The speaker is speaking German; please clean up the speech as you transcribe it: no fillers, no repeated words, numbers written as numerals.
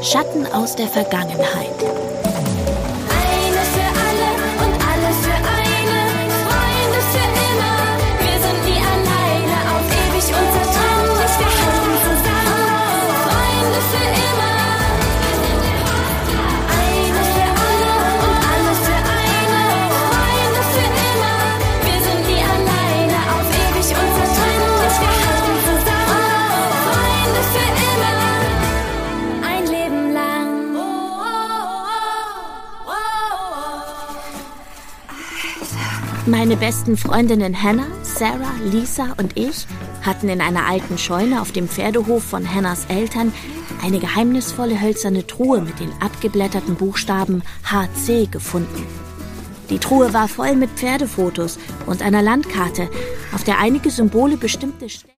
Schatten aus der Vergangenheit. Eine für alle und alle für eine, Freunde für immer. Wir sind nie alleine, auf ewig unzertrennlich, wir halten zusammen. Freunde für immer. Eine für alle und alle für eine, Freunde für immer. Wir sind nie alleine, auf ewig unzertrennlich, wir halten zusammen. Freunde für immer. Ein Leben lang. Meine besten Freundinnen Hannah, Sarah, Lisa und ich hatten in einer alten Scheune auf dem Pferdehof von Hannahs Eltern eine geheimnisvolle hölzerne Truhe mit den abgeblätterten Buchstaben HC gefunden. Die Truhe war voll mit Pferdefotos und einer Landkarte, auf der einige Symbole bestimmte Städte